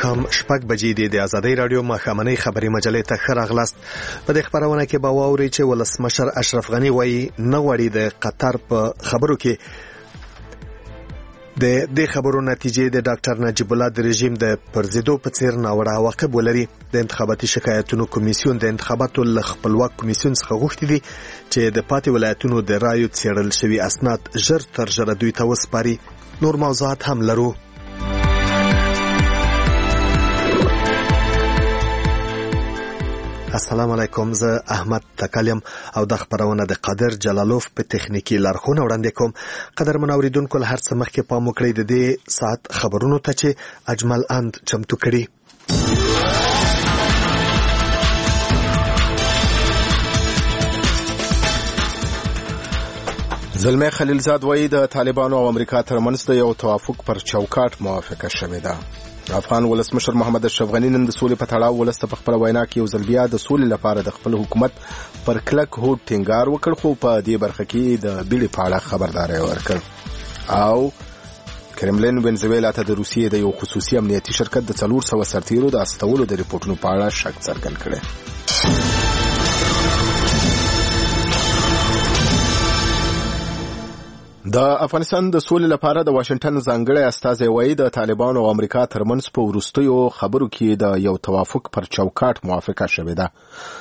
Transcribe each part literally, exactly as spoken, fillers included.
ماښام شپږ بجې دي. د آزادۍ رادیو ماښامنۍ خبري مجلې ته ښه راغلاست. په دې خبرونه کې به واورئ چې ولسمشر اشرف غني وایي نه غواړي د قطر په خبرو کې د دې خبرو نتیجې د ډاکټر نجیب الله د رژیم د پرزیدو په څیر ناوړه عواقب ولري. د انتخاباتي شکایتونو کمیسیون د انتخاباتو له خپلواک کمیسیون څخه غوښتي دي چې د پاتې ولایتونو د رایو څېړل شوي اسناد ژر تر ژره دوی ته وسپاري. نور موضوعات هم لرو. السلام علیکم، زه احمد تکلم او د خبرونه د قادر جلالوف په تخنیکی لارښوونه وړاندې کوم. قدرمن اوریدونکو، له هر څه مخکې پام وکړئ د دې ساعت خبرونو ته چې اجمل اند چمتو کړي. زلمی خلیلزاد وایي د طالبانو او امریکا ترمنځ د یو توافق پر چوکاټ موافقه شوې ده. افغان ولسمشر محمد اشرف غني نن د سولې په تړاو ولس ته په خپله وینا کې یو ځل بیا د سولې لپاره د خپل حکومت پر کلک هوډ ټینګار وکړ، خو په دې برخه کې د بیړې په اړه خبرداری ورکړ. او کرملین وینزویلا ته د روسیې د یو خصوصي امنیتي شرکت د څلور سوه سرتیرو د استولو د ریپورټونو په اړه شک څرګند کړی. د افغانستان د سولې لپاره د واشنگټن ځانګړی استازی وایي د طالبانو او امریکا ترمنځ په وروستیو خبرو کې د یو توافق پر چوکاټ موافقه شوې ده.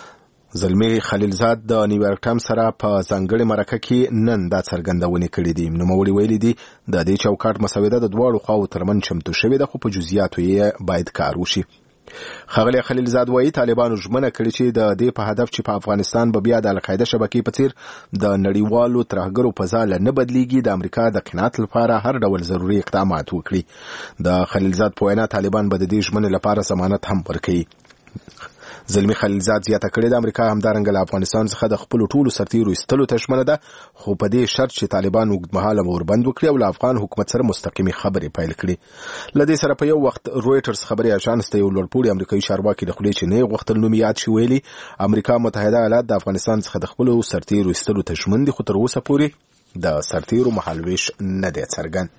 زلمی خلیلزاد د نیویارک ټایمز سره په ځانګړې مرکه کې نن دا څرګندونې کړې دي. نوموړي ویلي دي د دې چوکاټ مسوده د دواړو خواو ترمنځ چمتو شوې ده، خو په جزئیاتو یې باید کار وشي. ښاغلی خلیلزاد وایي طالبانو ژمنه کړې چې د دې په هدف چې په افغانستان به بیا د القاعده شبکې په څیر د نړیوالو ترهګرو په ځاله نه بدلیږي، د امریکا د قناعت لپاره هر ډول ضروري اقدامات وکړي. د خلیلزاد په وینا طالبان به د دې ژمنې لپاره ضمانت هم ورکوي. زلمی خلیلزاد زیاته کړې د امریکا همدارنګه له افغانستان څخه د خپلو ټولو سرتیرو ایستلو ته ژمنه ده، خو په دې شرط چې طالبان اوږدمهاله اوربند وکړي او له افغان حکومت سره مستقیمې خبرې پیل کړي. له دې سره په یو وخت رویټرز خبري اژانس ته یو لوړپوړي امریکایي چارواکي د خولې چې نه یې غوښتل نوم یاد شي ویلي امریکا متحده ایالات د افغانستان څخه د خپلو سرتیرو ایستلو ته ژمن دي، خو تر اوسه پورې د سرتیرو مهالویش نه دی څرګند.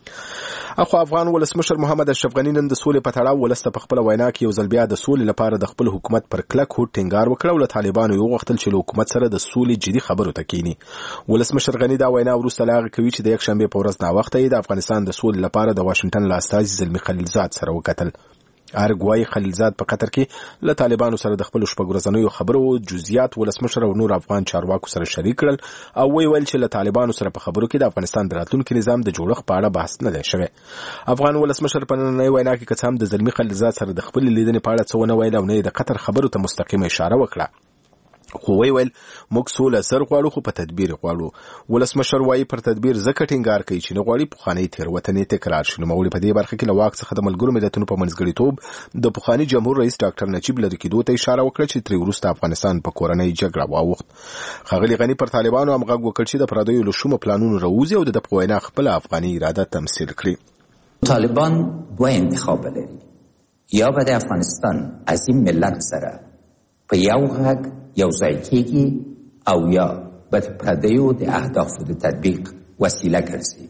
اخو افغان ولسمشر محمد اشرف غني نن د سولې په تړاو ولس ته په خپله وینا کې یو ځل بیا د سولې لپاره د خپل حکومت پر کلک هوډ ټینګار وکړ او له طالبانو یې وغوښتل چې له حکومت سره د سولې جدي خبرو ته کیني. ولسمشر غني دا وینا وروسته له هغې کوي چې د یکشنبې په ورځ ناوخته یې د افغانستان د سولې لپاره د واشنګټن له استازي زلمي خلیلزاد سره وکتل. ارګ وايي خلیلزاد په قطر کې له طالبانو سره د خپلو شپږ ورځنیو خبرو جزئیات ولسمشر او نور افغان چارواکو سره شریک کړل او ویل ویل چې له طالبانو سره په خبرو کې د افغانستان د راتلونکي نظام د جوړښت په اړه بحث نه دی شوی. افغان ولسمشر په نننۍ وینا کې که څه هم د زلمي خلیلزاد سره د خپلې لیدنې په اړه څه ونه ویل او نه یې د قطر خبرو ته مستقیمه اشاره وکړه، خو وی ویل موږ سوله زر غواړو خو په تدبیر غواړو. ولسمشر وایي پر تدبیر ځکه ټینګار کوي چې نه غواړي پخوانۍ تېروتنې تکرار شي. نوموړي په دې برخه کې له واک څخه د ملګرو ملتونو په منځګړیتوب د پخواني جمهور رئیس ډاکټر نجیب لرې کېدو ته اشاره وکړه چې ترې وروسته افغانستان په کورنۍ جګړه واوښت. ښاغلي غني پر طالبانو هم غږ وکړ چې د پردیو له شومه پلانونو راوځي او د ده په وینا خپله افغاني اراده تمثیل کړي. طالبان دوه انتخاب لري، یا به د افغانستان از این ملت سره په یو غږ یو ځای کېږي او یا به د پردیو د اهدافو د تطبیق وسیله ګرځي.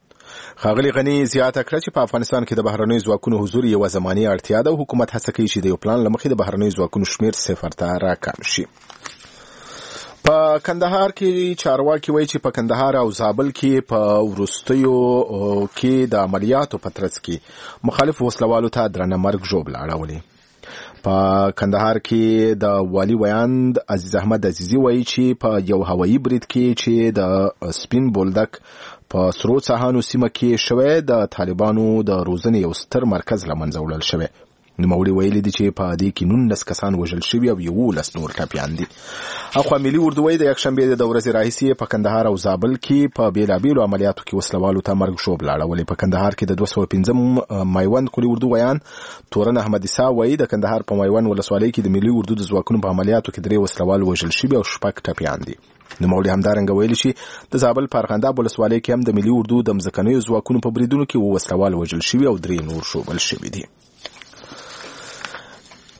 ښاغلي غني زیاته کړه چې په افغانستان کې د بهرنیو ځواکونو حضور یوه زماني اړتیا ده او حکومت هڅه کوي چې د یو پلان له مخې د بهرنیو ځواکونو شمېر صفر ته راکم شي. په کندهار کې چارواکي وایي چې په کندهار او زابل کې په وروستیو کې د عملیاتو په ترڅ کې مخالف وسلوالو ته درنه مرګ ژوبله اړولې. په کندهار کې د والي ویاند عزیز احمد عزیزي وایي چې په یو هوایي برید کې چې د سپین بولدک په سرو څاهانو سیمه کې شوی د طالبانو د روزنې یو ستر مرکز له منځه وړل شوی. نوموړي ویلي دي چې په دې کې نولس کسان وژل شوي او یولس نور ټپیان دي. اخوا ملي اردو وایي د یکشنبې د ورځې راهیسې په کندهار او زابل کې په بېلابېلو عملیاتو کې وسلوالو ته مرګ ژوبله اړولې. په کندهار کې د دوه سوه پنځم میوند قلي اردو ویان تورن احمد عیسی وایي د کندهار په میوند ولسوالۍ کې د ملي اردو د ځواکونو په عملیاتو کې درې وسلوال وژل شوي او شپږ ټپیان دي. نوموړي همدارنګه ویلي چې د زابل په ارغنداب ولسوالۍ کې هم د ملي اردو د مځکنیو ځواکونو په بریدونو کې اووه وسلوال وژل شوي او درې نور ژوبل شوي دي.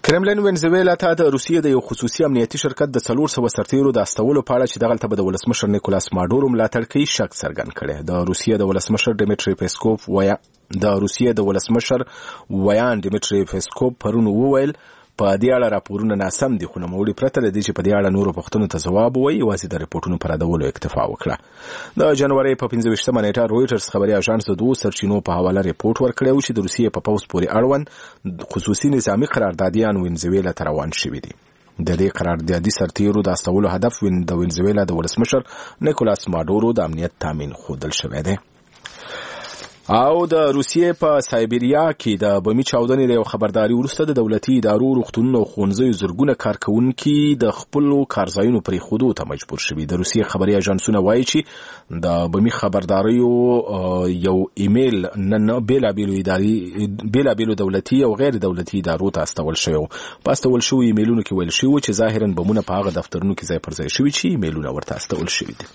کرملین وینزویلا ته د روسیې د یو خصوصي امنیتي شرکت د څلور سوه سرتیرو د استولو په اړه چې دغلته به د ولسمشر نیکولاس ماډورو ملاتړ کوي شک څرګند کړی. د روسیې د ولسمشر ډیمیټری پیسکوف ویا د روسیې د ولسمشر ویان ډیمیټری پیسکوف پرون وویل په دې اړه راپورونه ناسم دي، خو نوموړي پرته له دې چې په دې اړه نورو پوښتنو ته ځواب ووایي یوازې د رپورټونو پر ردولو اکتفا وکړه. د جنوري په پنځه ویشتمه نیټه رویټرز خبري اژانس د دوو سرچینو په حواله رپورټ ورکړی و چې د روسیې په پوځ پورې اړوند خصوصي نظامي قراردادیان وینزویلا ته روان شوي دي. د دې قراردادي سرتیرو د استولو هدف د وینزویلا د ولسمشر نیکولاس ماډورو د امنیت تامین ښودل شوی دی. او د روسیې په سایبریا کې د بمي چاودنې د یو خبرداري وروسته د دولتي ادارو روغتونونو او ښوونځیو زرګونه کارکوونکي د خپلو کارځایونو پرېښودو ته مجبور شوي. د روسیې خبري اژانسونه وایي چې د بمي خبرداریو یو ایمیل نن بېلابېلو اداري بېلابېلو دولتي او غیر دولتي ادارو ته استول شوی و. په استول شوي ایمیلونو کې ویل شوي چې ظاهراً بمونه په هغه دفترونو کې ځای پر ځای شوي چې ایمیلونه ورته استول شوي دي.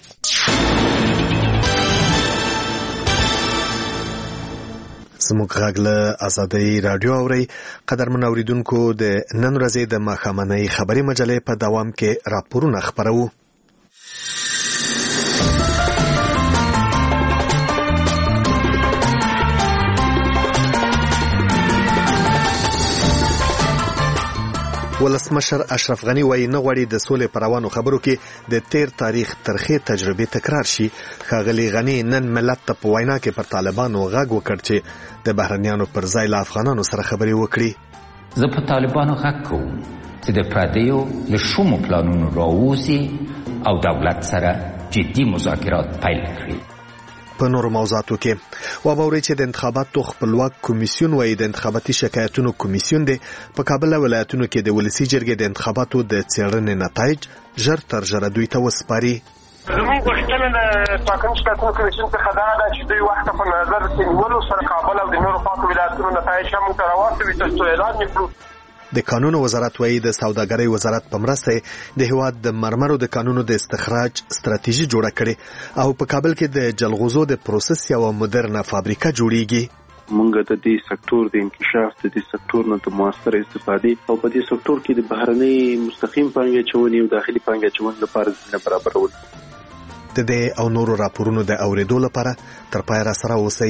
زموږ غږ له ازادۍ راډیو اورئ. قدرمن اوریدونکو، د نن ورځې د ماښامنۍ خبري مجلې په دوام کې راپورونه خپروو. ولسمشر اشرف غنی وایي نه غواړي د سولې پر روانو خبرو کې د تیر تاریخ ترخې تجربې تکرار شي. ښاغلي غنی نن ملت ته په وینا کې پر طالبانو غږ وکړ چې د بهرنیانو پر ځای له افغانانو سره خبرې وکړي. زه په طالبانو غږ کوم چې د پردیو له شومو پلانونو راووځي او دولت سره جدي مذاکرات پیل کړي. په نورو موضوعاتو کې وابوري چې د انتخاباتو خپلواک کمیسیون وایي د انتخاباتي شکایتونو کمیسیون دی په کابل ولایتونو کې د ولسی جرګې د انتخاباتو د څېړنې نتایج ژر تر ژره دوی ته وسپاري. زموږ غوښتنه د ټاکنیز شکایتونو کمیسیون څخه دا ده چې دوی وخت په نظر کې نیولو سره کابل او د نورو پاکو ولایتونو نتایج هم موږ ته راواستوي تر څو اعلان یې کړو. د قانونو وزارت وایي د سوداګرۍ وزارت په مرسته د هیواد د مرمرو د قانونو د استخراج ستراتیژي جوړه کړې او په کابل کې د جلغوزو د پروسس یو مدرنه فابریکه جوړیږي. مونږ د دې سکتور د انکشاف د دې سکتور نه د موثر استفادې او په دې سکتور کې د بهرنۍ مستقیم پانګې اچونې او داخلي پانګې اچونې لپاره زمینه برابرول. د دې او نورو راپورونو د اوریدو لپاره تر پای را سره اوسئ.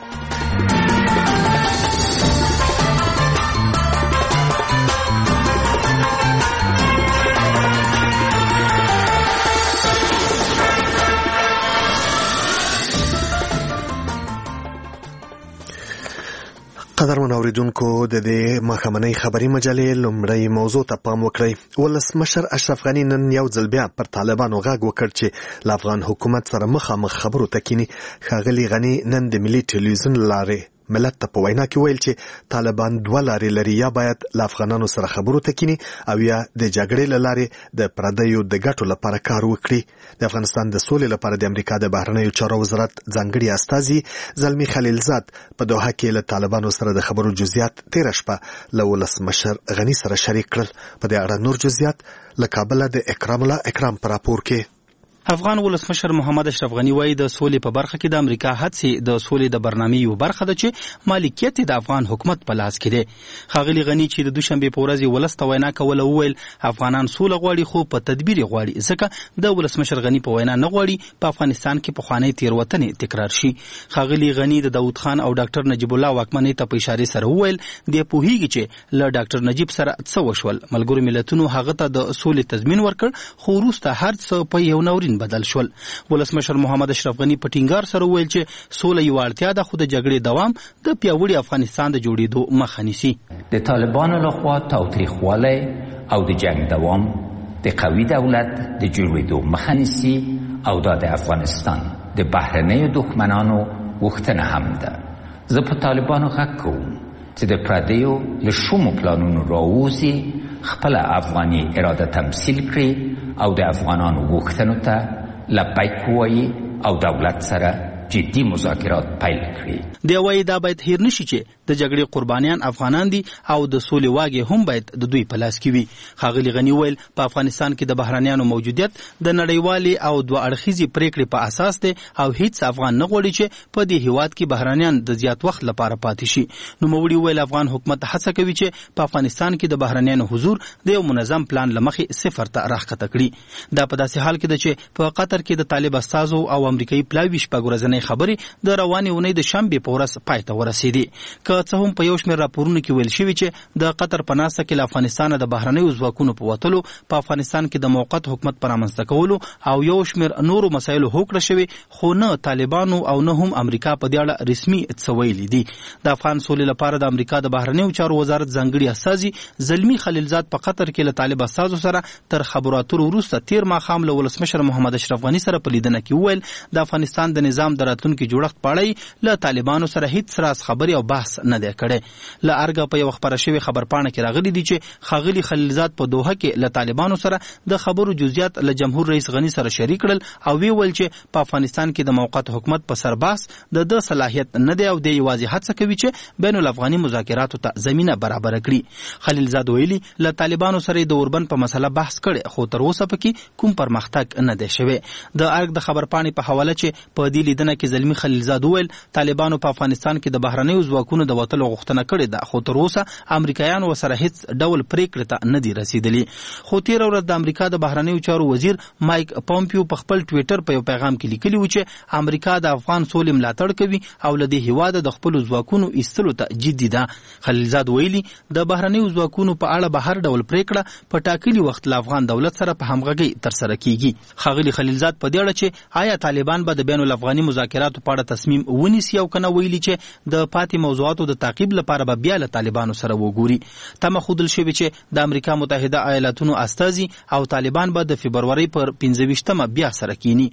قدرمن اوریدونکو، د دې ماښامنۍ خبري مجلې لومړی موضوع ته پام وکړئ. ولسمشر اشرف غنی نن یو ځل بیا پر طالبانو غږ وکړ چې له افغان حکومت سره مخامخ خبرو ته کینی. ښاغلي غنی نن د ملي ټلویزیون لارې ملت ته په وینا کې ویل چې طالبان دوه لارې لري، یا باید له افغانانو سره خبرو ته کینی او یا د جګړې له لارې د پردیو د ګټو لپاره کار وکړي. د افغانستان د سولې لپاره د امریکا د بهرنیو چارو وزارت ځانګړي استازي زلمی خلیلزاد په دوحه کې له طالبانو سره د خبرو جزئیات تیر شپه له ولسمشر غنی سره شریک کړل. په دې اړه نور جزئیات له کابل د اکرام الله اکرام پر راپور کې. افغان ولسمشر محمد اشرف غنی وایي د سولې په برخه کې د امریکا هڅې د سولې د برنامې یو برخه ده چې مالکیت د افغان حکومت په لاس کې دی. ښاغلي غنی چې د دوشنبه په ورځ ولس ته وینا کوله وویل افغانان سوله غواړي خو په تدبیر غواړي، ځکه د ولسمشر غنی په وینا نه غواړي په افغانستان کې پخوانۍ تېروتنې تکرار شي. ښاغلي غنی د داود خان او ډاکټر نجیب الله واکمنۍ ته په اشاره سره وویل دی پوهیږي چې له ډاکټر نجیب سره څه وشول. ملګرو ملتونو هغه ته د سولې تضمین ورکړ خو وروسته هر څه په یو ناورین بدل شول. ولسمشر محمد اشرف غنی په ټینګار سره وویل چې سوله یو اړتیا ده خو د جګړې دوام د پیاوړي افغانستان د جوړېدو مخه نیسي. د طالبانو لخوا تاوتریخوالی او د جنگ دوام د قوي دولت د جوړېدو مخه نیسي او دا د افغانستان د بهرنیو دښمنانو غوښتنه هم ده. زه په طالبانو غږ کوم چې د پردیو له شومو پلانونو راووځي، خپله افغاني اراده تمثیل کړي او د افغانانو غوښتنو ته لبیک ووایي او دولت سره جدي مذاکرات پیل کړي. دی وایي دا باید هیر نشي چې د جګړې قربانیان افغانان دي او د سولې واګې هم باید د دوی په لاس کې وي. ښاغلي غني ویل په افغانستان کې د بهرنیانو موجودیت د نړیوالې او دوه اړخیزې پریکړې په اساس دی او هیڅ افغان نه غواړي چې په دې هیواد کې بهرنیان د زیات وخت لپاره پاتې شي. نوموړي ویل افغان حکومت هڅه کوي چې په افغانستان کې د بهرنیانو حضور د یو منظم پلان له مخې صفر ته راښکته کړي. دا په داسې حال کې ده چې په قطر کې د طالب استازو او امریکایي پلاوي شپږ ورځنۍ خبرې د روانې اونۍ د شنبې په ورځ پای ته ورسېدې. که څه هم په یو شمېر راپورونو کې ویل شوي چې د قطر په ناسته کې له افغانستانه د بهرنیو ځواکونو په وتلو په افغانستان کې د موقت حکومت په رامنځته کولو او یو شمېر نورو مسایلو هوکړه شوې، خو نه طالبانو او نه هم امریکا په دې اړه رسمي څه ویلي دي. د افغان سولې لپاره د امریکا د بهرنیو چارو وزارت ځانګړي استازي زلمي خلیلزاد په قطر کې له طالب استازو سره تر خبرو اترو وروسته تیر ماښام له ولسمشر محمد اشرف غني سره په لیدنه کې وویل د افغانستان د نظام د راتلونکي جوړښت په اړه له طالبانو سره هیڅ راز خبرې او بحث نه دی کړی. له ارګه په یو خبره شوې خبرپاڼه کې راغلي دي چې ښاغلي خلیلزاد په دوحه کې له طالبانو سره د خبرو جزئیات له جمهور رئیس غني سره شریک کړل او وی ویل چې په افغانستان کې د موقت حکومت په سر بحث د د صلاحیت نه دی او د یوازې هڅه کوي چې بین الافغاني مذاکراتو ته زمینه برابر کړي. خلیلزاد ویلي له طالبانو سره د اوربند په مسله بحث کړي، خو تر اوسه پکې کوم پرمختګ نه دی شوی. د ارګ د خبرپاڼې په حواله چې په دې لیدنه کې زلمي خلیلزاد ویل طالبانو په افغانستان کې د بهرنیو ځواکونو د وتلو غوښتنه کړې ده، خو تر اوسه امریکایانو سره هیڅ ډول پریکړه ته نه دي رسیدلي. خو تیر ورځ د امریکا د بهرنیو چارو وزیر مایک پومپیو په خپل ټویټر په یو پیغام کې لیکلي و چې امریکا د افغان سولې ملاتړ کوي او له دې هیواده د خپل ځواکونو ایستلو ته جدي ده. خلیلزاد ویلي د بهرنیو ځواکونو په اړه به هر ډول پریکړه په ټاکلي وخت له افغان دولت سره په همغږۍ ترسره کیږي. ښاغلي خلیلزاد په دې اړه چې آیا طالبان به د بین الافغاني مذاکراتو په اړه تصمیم ونیسي او کنه ویلي چې د پاتې موضوعاتو د تعقیب لپاره به بیا له طالبانو سره وګوري. تمه ښودل شوې چې د امریکا متحده ایالاتونو استازي او طالبان به د فبرورۍ پر پنځه ویشتمه بیا سره کینی.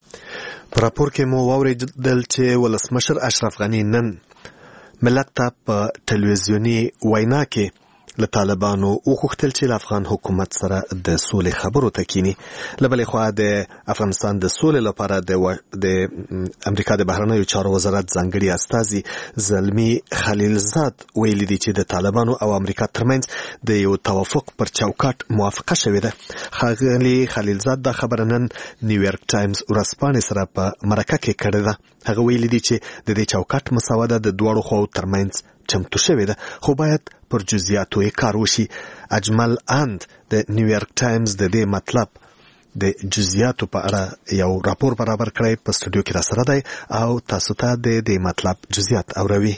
په راپور کې مو واورېدل چې ولسمشر اشرف غني نن ملت ته په ټلویزیوني وینا کې له طالبانو وغوښتل چې له افغان حکومت سره د سولې خبرو ته کینی. له بلې خوا د افغانستان د سولې لپاره د د امریکا د بهرنیو چارو وزارت ځانګړي استازي زلمي خلیلزاد ویلي دي چې د طالبانو او امریکا ترمنځ د یو توافق پر چوکاټ موافقه شوې ده. ښاغلي خلیلزاد دا خبره نن نیویارک ټایمز ورځپاڼې سره په مرکه کې کړې ده. هغه ویلي دي چې د دې چوکاټ مسوده د دواړو خواو ترمنځ چمتو شوې ده، خو باید پر جزئیاتو یې کار وشي. اجمل اند د نیویارک ټایمز د دې مطلب د جزئیاتو په اړه یو راپور برابر کړی، په سټوډیو کې را سره دی او تاسو ته د دې مطلب جزئیات اوروي.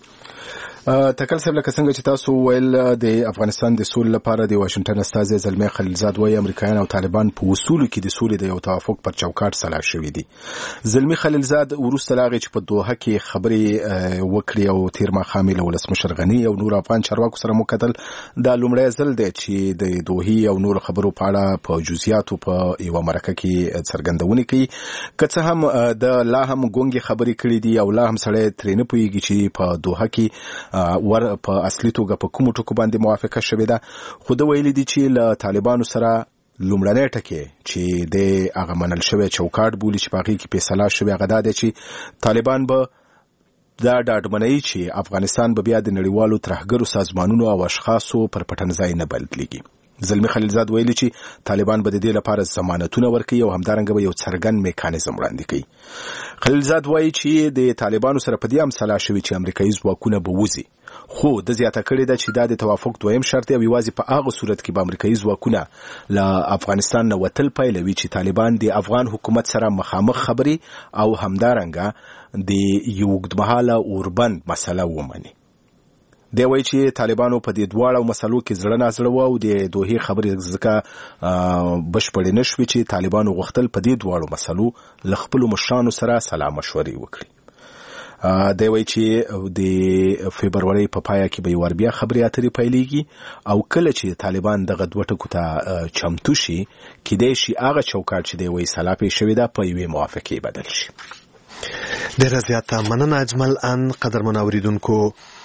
تکل صاحب لکه څنګه چې تاسو ویل د افغانستان د سولې لپاره د واشنگټن استازي زلمي خلیلزاد وايي امریکایان او طالبان په وصولو کې د سولې د یو توافق پر چوکاټ سلا شوي دي. زلمي خلیلزاد وروسته لاغې چې په دوحه کې خبرې وکړې او تیر ماښام له ولسمشر غني او نور افغان چارواکو سره مکتل دا لومړی ځل دی چې د دوحې او نور خبرو په اړه په جزئیاتو په یو مرکه کې څرګندونه کوي. که څه هم د لا هم ګونګې خبرې کړې دي او لا هم سړی ترې نه پوهېږي چې په دوحه کې ور په اصلي توګه په کومو ټکو باندې موافقه شوې ده. خو د ویلي دي چې له طالبانو سره لومړنی ټکی چې د هغه منل شوی چوکاټ بولي چې په هغې کې فیصله شوې هغه دا دی چې طالبان به دا ډاډمنوي چې افغانستان به بیا د نړیوالو ترهګرو سازمانونو او اشخاصو پر پټنځای نه بدلېږي. زلمي خلیلزاد ویلي چې طالبان به د دې لپاره ضمانتونه ورکوي او همدارنګه به یو څرګند میکانیزم وړاندې کوي. خلیلزاد وایي چې د طالبانو سره په دې هم سلا شوي چې امریکایي ځواکونه به وځي، خو د زیاته کړې ده چې دا د توافق دویم شرط دی او یوازې په هغه صورت کې به امریکایي ځواکونه له افغانستان نه وتل پیلوي چې طالبان د افغان حکومت سره مخامخ خبرې او همدارنګه د یو اوږدمهاله اوربند مسله ومني. دی وایي چې طالبانو په دې دواړو مسلو کې زړه نازړه وه او د دوحې خبرې ځکه بشپړې نه شوې چې طالبانو غوښتل په دې دواړو مسلو له خپلو مشرانو سره سلا مشورې وکړي. دی وایي چې د فبرورۍ په پایه کې به یو وار بیا خبرې اترې پیلېږي او کله چې طالبان دغه دوه ټکو ته چمتو شي کیدای شي هغه چوکاټ چې دی وایي سلا پرې شوې ده په یوې موافقې بدل شي. ډېره زیاته مننه اجمل ان. قدرمن اورېدونکو،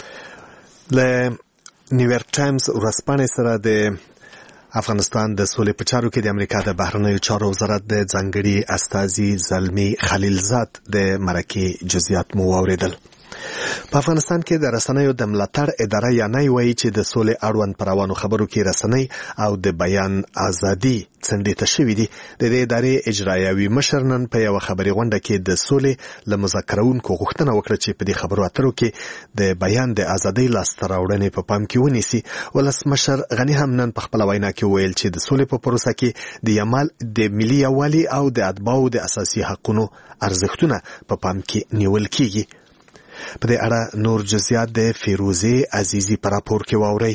له نیویارک ټایمز ورځپاڼې سره د افغانستان د سولې په چارو کې د امریکا د بهرنیو چارو وزارت د ځانګړي استازي زلمي خلیلزاد د مرکې جزئیات مو واورېدل. په افغانستان کې د رسنیو د ملاتړ اداره یا نه وایي چې د سولې اړوند پر روانو خبرو کې رسنۍ او د بیان ازادي څنډې ته شوې دي. د دې ادارې اجرایوي مشر نن په یو خبري غونډه کې د سولې له مذاکرونکو غوښتنه وکړه چې په دې خبرو اترو کې د بیان د ازادۍ لاسته راوړنې په پام کې ونیسي. ولسمشر غني هم نن په خپل وینا کې ویل چې د سولې په پروسه کې د یمال د ملي یووالي او د اتباعو د اساسي حقوقو ارزښتونه په پام کې نیول کیږي. په دې اړه نور جزئیات د فیروزه عزیزی پر راپور کې واوري.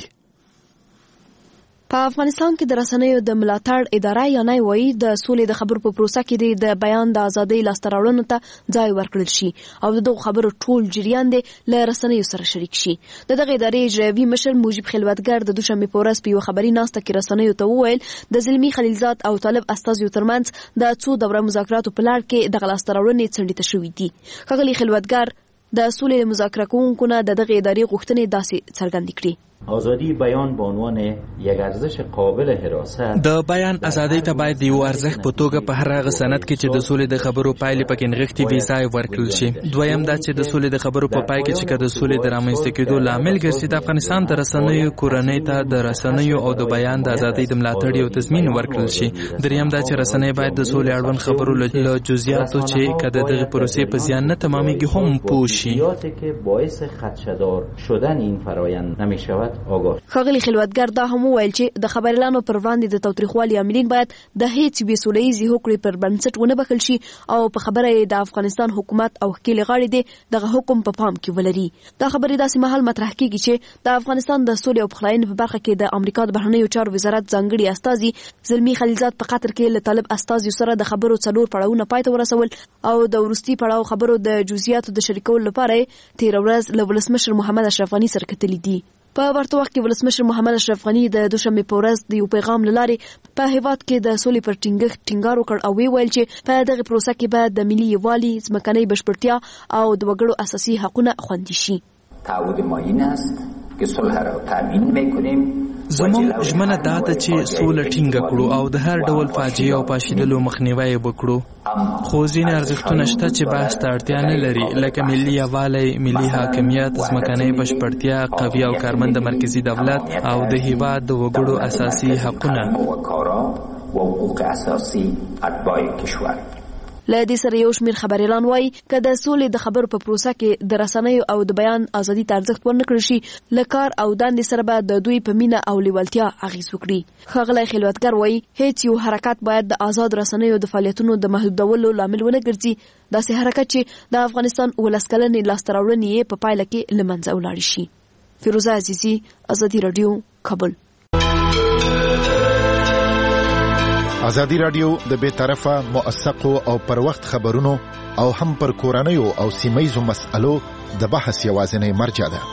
په افغانستان کې د رسنیو د ملاتړ اداره یا نه وایي د سولې د خبرو په پروسه کې د بیان د ازادۍ لاسته راوړنو ته ځای ورکړل شي او دغه خبرو ټول جریان دی له رسنیو سره شریک شي. د دغه ادارې اجرایوي مشر موجب خلوتګر د دوشنبه په ورځ په یو خبري ناسته کې رسنیو ته وویل د زلمی خلیلزاد او طالب استازیو ترمنځ د څو دوره مذاکراتو په لړ کې د لاسته راوړنې څنډې ته شوې دي. ښاغلي خلوتګر د سولې مذاکره کوونکو نه د دغه ادارې غوښتنې داسې څرګندې کړې. آزادی بیان به عنوان یک ارزش قابل حراست د بیان ازادۍ ته باید یو ارزښت په توګه په هر هغه سند کې چې د سولې د خبرو پایلې پکې نغښتې وي ځای ورکړل شي. دویم دا چې د سولې د خبرو په پای کې چې د سولې د رامنځته کېدو لامل ګرځي د افغانستان د رسنیو کورنۍ ته د رسنیو او د بیان د ازادۍ د ملاتړ یو تضمین ورکړل شي. دریم دا چې رسنۍ باید د سولې اړوند خبرو له جزئیاتو چې کده دغه پروسې په زیان نه تمامېږي هم پوه شي که باعث خدشه‌دار شدن این فرآیند نمی‌شود آگاه. ښاغلي خلوتګر دا هم وویل چې د خبريالانو پر وړاندې د تاوتریخوالي عاملین باید د هیڅ بې سوله‌ییزې هوکړې پر بنسټ ونه بخښل شي او په خبره یې د افغانستان حکومت او ښکېلې غاړې دی دغه حکم په پام کې ولري. دا خبرې داسې مهال مطرح کیږي چې د افغانستان د سولې او پخلاینې په برخه کې د امریکا د بهرنیو چارو وزارت ځانګړي استازي زلمی خلیلزاد په قطر کې له طالب استازیو سره د خبرو څلور پړاوونه پای ته ورسول او د وروستي پړاو خبرو د جزئیاتو د شریکولو لپاره تیر ورځ له ولسمشر محمد اشرف غني سره کتلې دي. په ورته وخت کې ولسمشر محمد اشرف غني د دوشنبه په ورځ د یو پیغام لارې په هیواد کې د سولې پر ټینګښت ټینګار وکړ او ویل چې په دغه پروسه کې به د ملي یووالي ځمکنۍ بشپړتیا او د وګړو اساسي حقوقونه خوندي شي. تعهد ما این است که صلح را تامین میکنیم. زموږ ژمنه دا ده چې سوله ټینګه کړو او د هر ډول فاجعې او پاشیدلو مخنیوی وکړو. خو ځینې ارزښتونه شته چې بحث ته اړتیا نه لري لکه ملي یووالی، ملي حاکمیت، ځمکنۍ بشپړتیا، قوي او کارمند مرکزي دولت او د هیواد د وګړو اساسي حقونه. و حقوق اساسی اتباع کشور. له دې سره یو شمېر خبريالان وایي که د سولې د خبرو په پروسه کې د رسنیو او د بیان ازادي ته ارزښت ورنکړل شي له کار او دندې سره به د دوی په مینه او لیوالتیا اغېز وکړي. ښاغلی خلوتګر وایي هیڅ یو حرکت باید د آزاد رسنیو د فعالیتونو د محدودولو لامل ونه ګرځي، داسې حرکت چې د افغانستان ولس کلنې لاسته راوړنې یې په پایله کې له منځه ولاړې شي. فیروزه عزیزی، ازادي راډیو، کابل. ازادي راډیو د بې طرفه موثقو او پر وخت خبرونو او هم پر کورنیو او سیمه‌یزو مسألو د بحث یوازینی مرجع ده.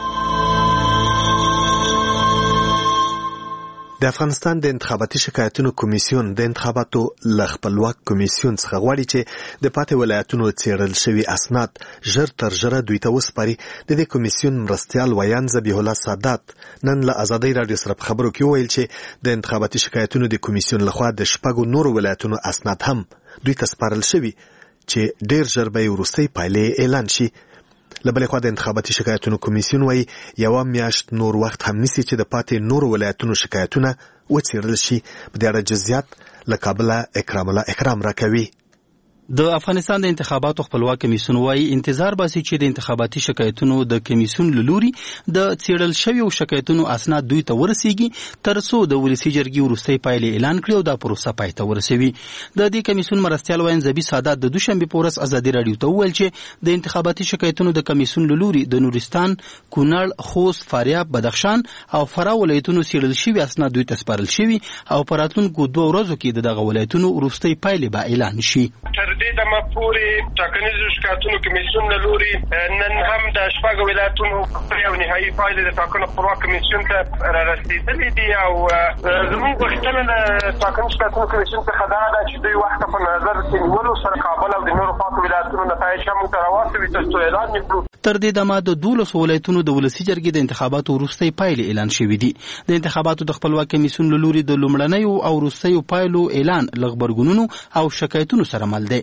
د افغانستان د انتخاباتي شکایتونو کمیسیون د انتخاباتو له خپلواک کمیسیون څخه غواړي چې د پاتې ولایتونو څېړل شوي اسناد ژر تر ژره دوی ته وسپاري. د دې کمیسیون مرستیال ویان ذبیح الله سادات نن له ازادۍ راډیو سره په خبرو کې وویل چې د انتخاباتي شکایتونو د کمیسیون لخوا د شپږو نورو ولایتونو اسناد هم دوی ته سپارل شوي چې ډېر ژر به یې وروستۍ پایلې اعلان شي. له بلې خوا د انتخاباتي شکایتونو کمیسیون وایي یوه میاشت نور وخت هم نیسي چې د پاتې نورو ولایتونو شکایتونه وڅېړل شي. په دې اړه جزئیات له کابله اکرام الله اکرام راکوي. د افغانستان د انتخاباتو خپلواک کمیسیون وايي انتظار باسي چې د انتخاباتي شکایتونو د کمیسیون لوري د څېړل شویو شکایتونو اسناد دوی ته ورسیږي تر څو د ولسی جرګې وروستۍ پایلې اعلان کړي او دا پروسه پای ته ورسوي. د دې کمیسیون مرستیال ویان ذبیح سادات د دوشنبه په ورځ ازادي راډیو ته وویل چې د انتخاباتي شکایتونو د کمیسیون لوري د نورستان، کونړ، خوست، فاریاب، بدخشان او فراه ولایتونو څېړل شوي اسناد دوی ته سپارل شوي او په راتلونکو دوه ورځو کې د دغه ولایتونو وروستۍ پایلې به اعلان شي. دې د مپورې ټاکنیزو شکایتونو کمیسیون له لوري نن هم د شپږو ولایتونو یو نهایي پایلې د ټاکنو خپلواک کمیسیون ته رارسېدلې دي او زموږ غوښتنه د ټاکنیزو شکایتونو کمیسیون څخه دا ده چې دوی وخت په نظر کې نیولو سره کابل او د نورو پاتې ولایتونو نتایج هم موږ ته راواستوي تر څو اعلان وکړو. تر دې دمه د دولسو ولایتونو د ولسي جرګې د انتخاباتو وروستۍ پایلې اعلان شوې دي. د انتخاباتو د خپلواک کمیسیون له لوري د لومړنیو او وروستیو پایلو اعلان له غبرګونونو او شکایتونو سره مل دی.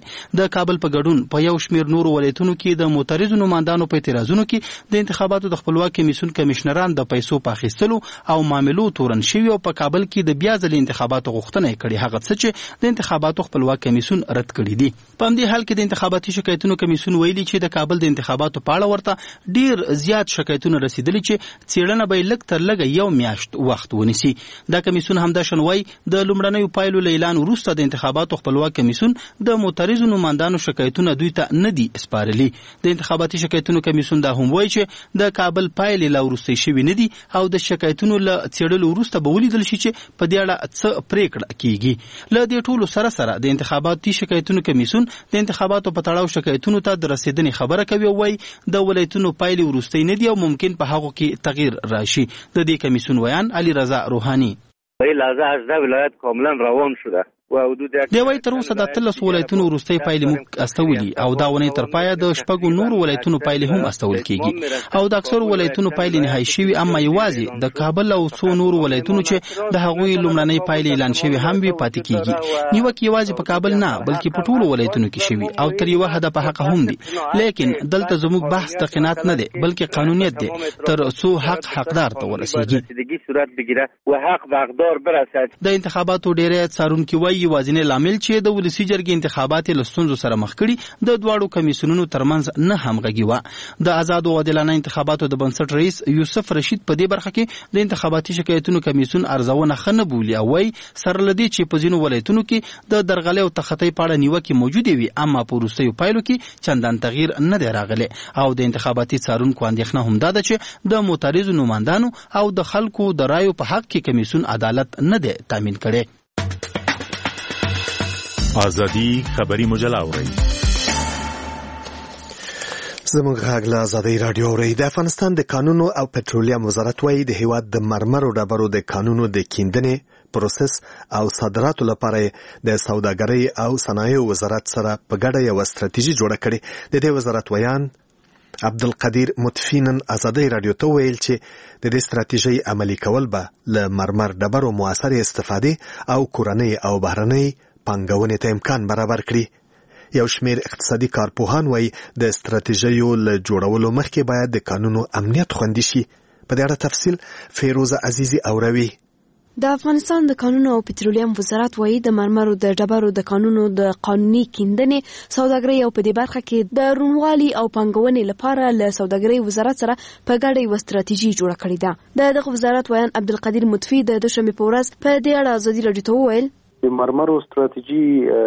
کړي. د کابل په ګډون په یو شمېر نورو ولایتونو کې د معترضو نمائندانو په اعتراضونو کې د انتخاباتو د خپلواک کمیسیون کمشنران د پیسو په اخیستلو او معاملو تورن شوي او په کابل کې د بیا ځلې انتخاباتو غوښتنه کړې، هغه څه چې د انتخاباتو خپلواک کمیسیون رد کړي دي. په همدې حال کې د انتخاباتي شکایتونو کمیسیون ویلي چې د کابل د انتخاباتو په اړه ورته ډیر زیات شکایتونه رسیدلي چې څېړنه به لږ تر لږه یو میاشت وخت ونیسي. دا کمیسیون همداشان وایي د لومړنیو پایلو له اعلان وروسته د انتخاباتو خپلواک کمیسیون د معترضو نمائندانو شکایتونه دوی ته نه دي سپارلي. د انتخاباتي شکایتونو کمیسیون دا هم وایي چې د کابل پایلې لا وروستۍ شوي نه دي او د شکایتونو له څېړلو وروسته به ولیدل شي چې په دې اړه څه پریکړه کیږي. له دې ټولو سره سره د انتخاباتي شکایتونو کمیسیون د انتخاباتو په تړاو شکایتونو ته د رسیدنې خبره کوي او وايي د ولایتونو پایلې وروستۍ نه دي او ممکن په هغو کې تغییر راشي. د دې کمیسیون ویان علی رضا روحانی لحظه هجده ولایت کاملا روان شده. دی وايي تر اوسه د اتلس ولایتونو وروستۍ پایلې موږ استولي او دا ونې تر پایه د شپږو نورو ولایتونو پایلې هم استول کیږي او د اکثرو ولایتونو پایلې نهایی شوي، اما یوازې د کابل او څو نورو ولایتونو چې د هغوی لومړنۍ پایلې اعلان شوي هم وي پاتې کیږي. نیوکه یوازې په کابل نه بلکې په ټولو ولایتونو کې شوي او تر یوه حده په حق هم دي، لیکن دلته زموږ بحث د قناعت نه دی بلکې قانونیت دی تر څو حق حقدار ته ورسیږي. د انتخاباتو ډیری څارونکي وایي یوازینی لامل چې د ولسي جرګې انتخابات له ستونزو سره مخ کړي د دواړو کمیسیونونو ترمنځ نه همغږي وه. د آزادو او عادلانه انتخاباتو د بنسټ رئیس یوسف رشید په دې برخه کې د انتخاباتي شکایتونو کمیسیون ارزونه ښه نه بولي او وایي سره له دې چې په ځینو ولایتونو کې د درغلۍ او تخطۍ په اړه نیوکې موجودې وي اما په وروستیو پایلو کې چندان تغییر نه دی راغلی. او د انتخاباتي څارونکو اندېښنه هم دا ده چې د معترضو نمائندانو او د خلکو د رایو په حق کې کمیسیون عدالت نه دی تامین کړی. آزادی خبری مجله اورئ. زموږ غږ له آزادۍ راډیو اورئ. د افغانستان د کانونو او پټرولیم وزارت وایي د هیواد د مرمرو ډبرو د کانونو د کیندنې پروسس او صادراتو لپاره د سوداګرۍ او صنایعو وزارت سره په ګډه یو ستراتیژي جوړه کړې. د دې وزارت ویان عبدالقدیر مطفی نن آزادۍ راډیو ته ویل چې د دې ستراتیژۍ عملي کول به له مرمر ډبرو موثر استفادې او کورنۍ او بهرنۍ پانګونې ته امکان برابر کړي. یو شمېر اقتصادي کارپوهان وایي د ستراتیژیو له جوړولو مخکې باید د کانونو امنیت خوندي شي. په دې اړه تفصیل فیروزه عزیزي اوروي. د افغانستان د کانونو او پټرولیم وزارت وایي د مرمرو د ډبرو د کانونو د قانوني کیندنې سوداګرۍ او په دې برخه کې د روڼوالي او پانګونې لپاره له سوداګرۍ وزارت سره په ګډه یو ستراتیژي جوړه کړې ده. د دغه وزارت ویان عبدالقدیر مطفی د دوشنبې په ورځ په دې اړه آزادۍ راډیو ته وویل د مرمرو ستراتیژي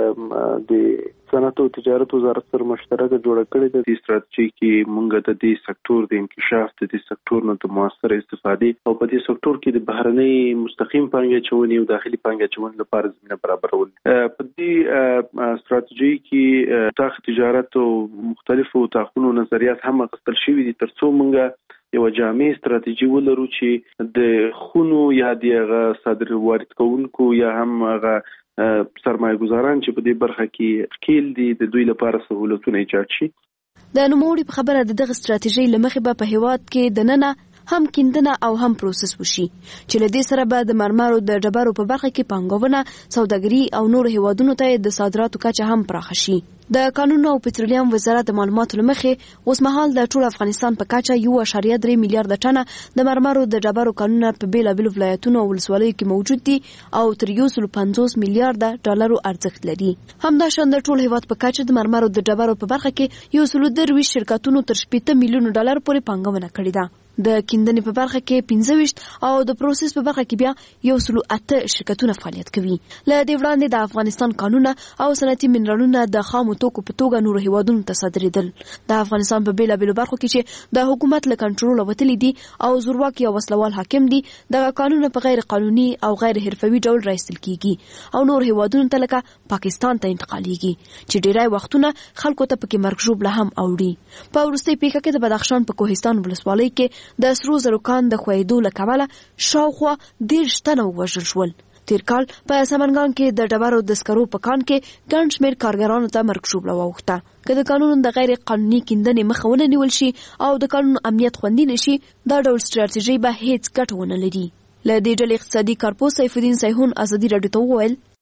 د صنعت او تجارت وزارت سره مشترکه جوړه کړې ده. د ستراتیژي کې موږ د دې سکتور د انکشاف د دې سکتور نه د موثر استفادې او په دې سکتور کې د بهرنۍ مستقیم پانګې اچونې او داخلي پانګې اچونې لپاره زمینه برابرول. په دې ستراتیژي کې تاخ تجارت او مختلفو تاخونو نظریات هم اخیستل شوي دي ترڅو موږ یو جامع ستراتیژي ولرو چې د خونو یا د صادر وارد کوونکو یا هم هغه سرمایه گزاران چې په دې برخه کې ښکیل دي د دوی لپاره سهولتونه ایجاد شي. د نوموړي په خبره د دغه ستراتیژۍ له مخې به په هیواد کې دننه هم کیندنه او هم پروسس وشي چې له دې سره به د مرمرو د ډبرو په برخه کې پانګونه، سوداګري او نور هیوادونو ته د صادراتو کچه هم پراخه شي. د کانونو او پټرولیم وزارت د معلوماتو له مخې اوس مهال د ټول افغانستان په کچه یو اعشاریه درې میلیارډ ټنه د مرمرو د ډبرو کانونه په بیلابیلو ولایتونو او ولسوالیو کې موجود دي او تر یو سل پنځوس میلیارډ ډالرو ارزښت لري. همداشان د ټول هیواد په کچه د مرمرو د ډبرو په برخه کې یو سل درویشت شرکتونو تر شپږ میلیونه ډالر پورې پانګونه کړې ده. د کیندنې په برخه کې پنځه ویشت او د پروسس په برخه کې بیا یو سل اته شرکتونه فعالیت کوي. له دې وړاندې د افغانستان کانونه او صنعتي منرالونه د خامو توکو په توګه نورو هیوادونو ته صادرېدل. د افغانستان په بیلابیلو برخو کې چې د حکومت له کنټروله وتلي دي او زورواکي او وسلوال حاکم دي دغه کانونه په غیر قانوني او غیر حرفوي ډول راایستل کیږي او نور هیوادونو ته لکه پاکستان ته انتقالیږي چې ډیری وختونه خلکو ته پکې مرګ ژوبله هم اوړي. په وروستۍ پیښه کې د بدخشان په کوهستان ولسوالۍ کې د سرو زرو کان د ښویېدو له کبله شاوخوا دېرش تنه ووژل شول. تیر کال په سمنګان کې د ډبرو د سکرو په کان کې ګڼ شمېر کارګرانو ته مرګ ژوبله واوښته. که د قانون د غیر قانوني کیندنې مخه ونه نیول شي او د قانون امنیت خوندي نشي دا ډول ستراتیژي به هیڅ ګټه ونه لري. له دې ډلې اقتصادي کارپوه سیف الدین سیحون آزادۍ راډیو ته وویل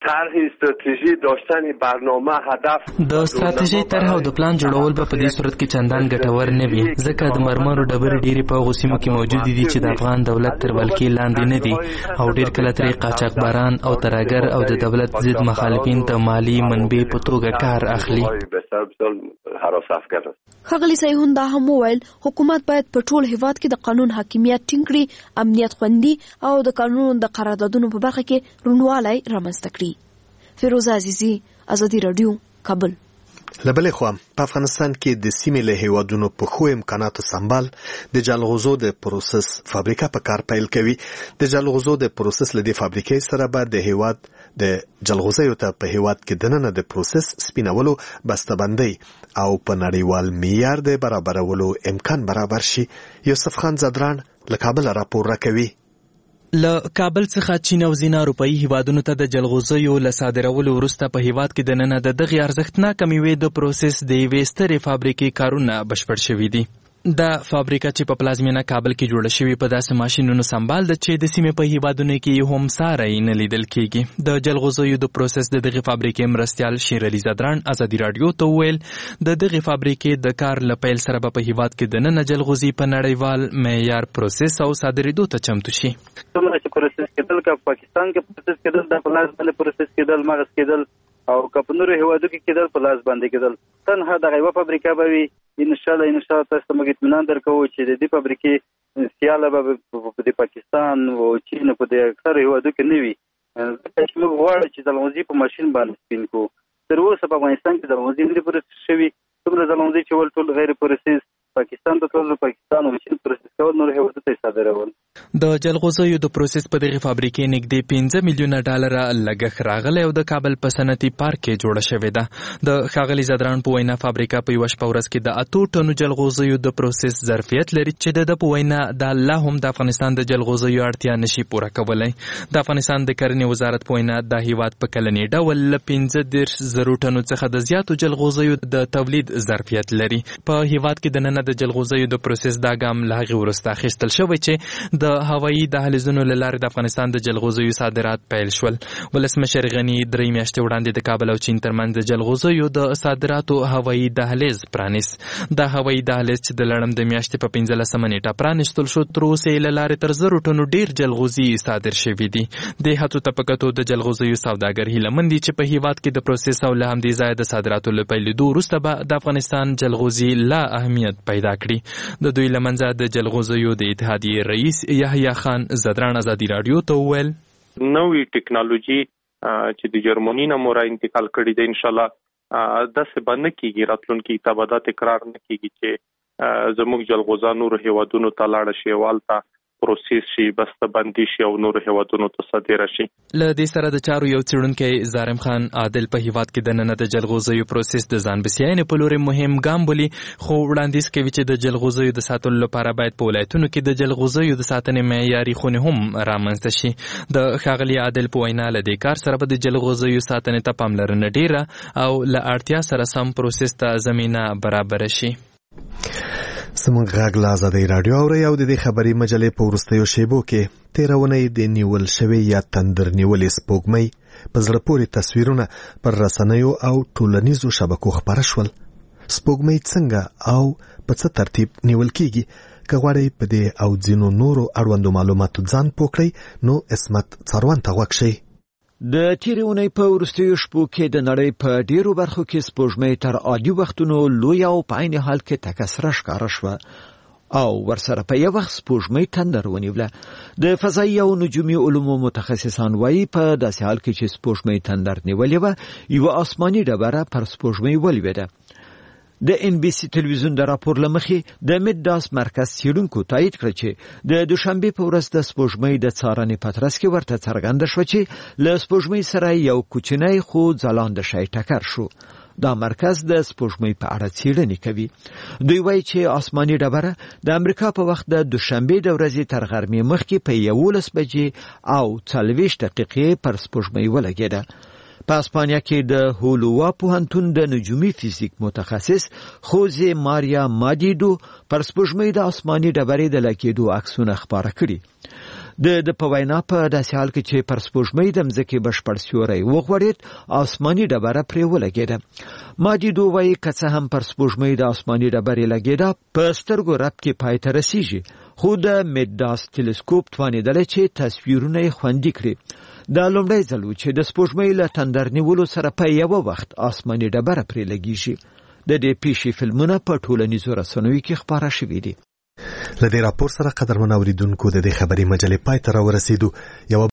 طرح استراتژی داشتن برنامه هدف د استراتیژي طرح او د پلان جوړول به په دې صورت کې چندان ګټور نه وي ځکه د مرمرو ډبرې ډېرې په هغو سیمو کې موجودې دي چې د افغان دولت تر ولکې لاندې نه دي او ډېر کله ترې قاچاقبران او ترهګر او د دولت ضد مخالفین د مالي منبع په توګه کار اخلي. ښاغلي سیهون دا هم وویل حکومت باید په ټول هیواد کې د قانون حاکمیت ټینګ کړي، امنیت خوندي او د قانون د قراردادونو په برخه کې روڼوالی رامنځته کړي. فیروزه عزیزی، ازادي راډیو، کابل. لبلې خوا په افغانستان کې د سیمې له هیوادونو په خو امکاناتو سمبال د جلغوزو د پروسس فابریکه په کار پیل کوي. د جلغوزو د پروسس لدی فابریکې سره به د هیواد د جلغوزیو ته په هیواد کې دننه د پروسس سپینولو بسته‌بندي او په نړیوال معیار د برابرولو امکان برابر شي. یوسف خان زدران له کابل راپور راکوي. له کابل څخه چین او ځینې اروپایي هیوادونو ته د جلغوزیو له صادرولو وروسته په هیواد کې دننه د دغې ارزښتناکه میوې د پروسس د یوې سترې فابریکې کارونه بشپړ شوي دي. دا فابریکه چې په پلازمینه کابل کې جوړه شوې په داسې ماشینونو سمبال ده چې د سیمې په هیوادونو کې هم ساری نه لیدل کېږي. د جلغوزیو د پروسس د دغې فابریکې مرستیال شیر علي زدران ازادي راډیو ته وویل د دغې فابریکې د کار له پیل سره به په هیواد کې دننه جلغوزي په نړیوال معیار پروسس او صادرېدو ته چمتو شي. څومره چې پروسس کېدل که په پاکستان کې پروسس کېدل د په لاس باندې پروسس کېدل مغز کېدل او که په نورو هیوادو کې کېدل په لاس باندې کېدل تنها دغه یوه فابریکه به وي. انشاءالله انشاءالله تاسو ته موږ اطمینان درکوو چې د دې فابریکې سیاله به په د پاکستان او چین په د اکثرو هیوادو کې نه وي. ځکه چې موږ غواړو چې جلغوزي په ماشین باندې سپین کړو. تر اوسه په افغانستان کې جلغوزي نه دي پروسس شوي. څومره جلغوزي چې ول ټول غیر پروسس پاکستان ته ټول پاکستان او چین پروسس کول نور هیوادو ته صادرول. د جلغوزیو د پروسس په دغه فابریکې نږدې پنځه میلیونه ډالر لګښت راغلی او د کابل په صنعتي پارک کې جوړه شوې ده. د ښاغلي زدران په وینا فابریکه په یوه شپه ورځ کې د اتو ټنو جلغوزیو د پروسس ظرفیت لري چې د ده په وینا دا لا هم د افغانستان د جلغوزیو اړتیا نشي پوره کولی. د افغانستان د کرنې وزارت په وینا دا هیواد په کلني ډول له پنځه دېرش زرو ټنو څخه د زیاتو جلغوزیو د تولید ظرفیت لري. په هیواد کې دننه د جلغوزیو د پروسس دا ګام له هغې وروسته اخیستل شوی چې د هوایي دهلیزونو له لارې د افغانستان د جلغوزیو صادرات پیل شول. ولسمشر غني درې میاشتې وړاندې د کابل او چین ترمنځ د جلغوزیو د صادراتو هوایي دهلیز پرانیست. دا هوایي دهلیز چې د لړم د میاشتې په پنځلسمه نیټه پرانیستل شو تر اوسه یې له لارې تر زرو ټنو ډېر جلغوزي صادر شوي دي. دې هڅو ته په کتو د جلغوزیو سوداګر هیله دي چې په هیواد کې د پروسس او له همدې ځایه د صادراتو له پیلېدو وروسته به د افغانستان جلغوزي لا اهمیت پیدا کړي. د دوی له منځه د جلغوزیو د اتحادیې رئیس یحیی خان زدران ازادي راډیو ته وویل نوې ټیکنالوژي چې د جرمني نه مو را انتقال کړې ده انشاءالله داسې به نه کېږي راتلونکي ته به دا تکرار نه کېږي چې زموږ جلغوزه نورو هیوادونو ته لاړه شي والته پروسس شي بسته‌بندي شي او نورو هیوادونو ته صادره شي. له دې سره د چارو یو څېړونکی زارم خان عادل په هیواد کې دننه د جلغوزیو پروسس د ځان بسیاینې په لورې مهم ګام بولي خو وړاندیز کوي چې د جلغوزیو د ساتلو لپاره باید په ولایتونو کې د جلغوزیو د ساتنې معیاري خونې هم رامنځته شي. د ښاغلي عادل په وینا له دې کار سره به د جلغوزیو ساتنې ته پاملرنه ډیره او له اړتیا سره سم پروسس ته زمینه برابره شي. زموږ غږ له ازادۍ راډیو اورئ او د دې خبري مجلې په وروستیو شیبو کې تېره اونۍ د نیول شوې یا تندر نیولې سپوږمۍ په زړه پورې تصویرونه پر رسنیو او ټولنیزو شبکو خپاره شول. سپوږمۍ څنګه او په څه ترتیب نیول کیږي؟ که غواړئ په دې او ځینو نورو اړوندو معلوماتو ځان پوه کړئ نو عصمت څاروان ته غوږ شئ. د تیرې اونۍ په وروستیو شپو کې د نړۍ په ډیرو برخو کې سپوږمۍ تر عادي وختونو لوی او په عین حال کې تکثره ښکاره شوه او ورسره په یو وخت سپوږمۍ تندر ونیوله. د فضایي او نجومي علومو متخصصان وایي په داسې حال کې چې سپوږمۍ تندر نیولې وه یوه آسماني ډبره پر سپوږمۍ ولوېده. د ان بي سي تلویزیون د راپور لمخې د میډاس مرکز څېړونکو تایید کړ چې د دوشنبې په ورځ د سپوږمۍ د څارنې پترس کې ورته څرګنده شوه چې له سپوږمۍ سره یو کوچنی خو ځلانده شی ټکر شو. دا مرکز د سپوږمۍ په اړه څېړنې کوي. دوی وایي چې آسماني ډبره د امریکا په وخت د دوشنبې د ورځې تر غرمې مخکې په یولس بجې او څلوېښت دقیقې پر سپوږمۍ ولګېده. په اسپانیا کې د هولوا پوهنتون د نجومي فزیک متخصص خوزه ماریا مادیدو پر سپوږمۍ د آسماني ډبرې د لګېدو عکسونه خپاره کړي. د د په وینا په داسې حال کې چې پر سپوږمۍ د مځکې بشپړ سیوری وغوړېد آسماني ډبره پرې ولګېده. ماجدو وایي که څه هم پر سپوږمۍ د آسماني ډبرې لګېده په سترګو ربط کې پای ته رسیږي، خو د میډاس ټیلیسکوپ توانېدلی چې تصویرونه یې خوندي کړي. دا لومړی ځل و چې د سپوږمۍ له تندر نیولو سره په یوه وخت آسماني ډبره پرې لګېږي. د دې پیښې فلمونه په ټولنیزو رسنیو کې خپاره شوي دي. له دې راپور سره قدرمن اوریدونکو د دې خبري مجلې پای ته راورسېدو. یو